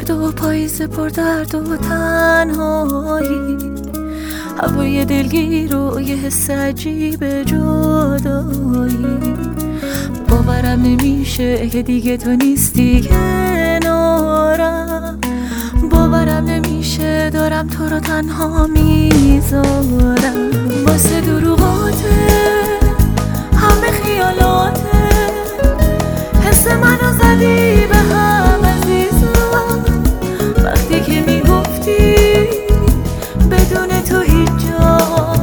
سرد و پاییز پر درد و تنهایی، هوای دلگیر و یه حس عجیب جدایی. باورم نمیشه که دیگه تو نیستی کنارم، باورم نمیشه دارم تو رو تنها میذارم. واسه دروغاته همه خیالاته، حس منو زدی به هم عزیزم. وقتی که میگفتی بدون تو هیچ جا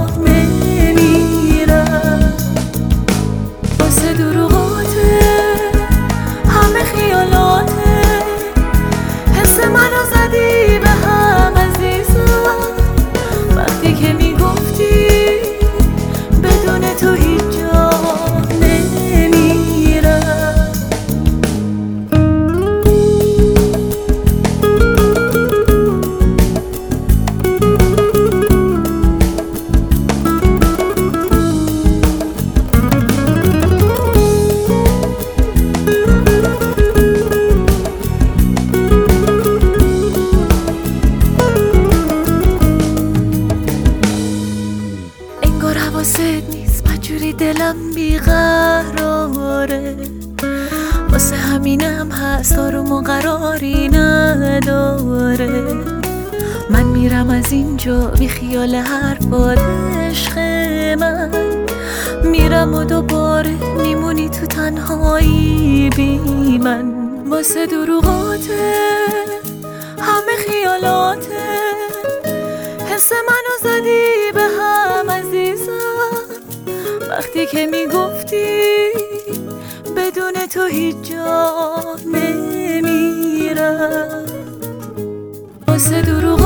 نمیرم. واسه دروغاته همه خیالاته، حس منو زدی به هم عزیزم. وقتی که میگفتی بدون تو هیچ جا نمیرم. حواست نیست مجبوری دلم بیقراره، واسه همینم هست آروم و قراری نداره. من میرم از اینجا بی خیال حرفات عشق من، میرم و دوباره میمونی تو تنهایی بی من. واسه دروغاته همه خیالاته، حس منو زدی به هم عزیزم. وقتی که میگفتی بدون تو هیچ جا نمیرم. واسه دروغ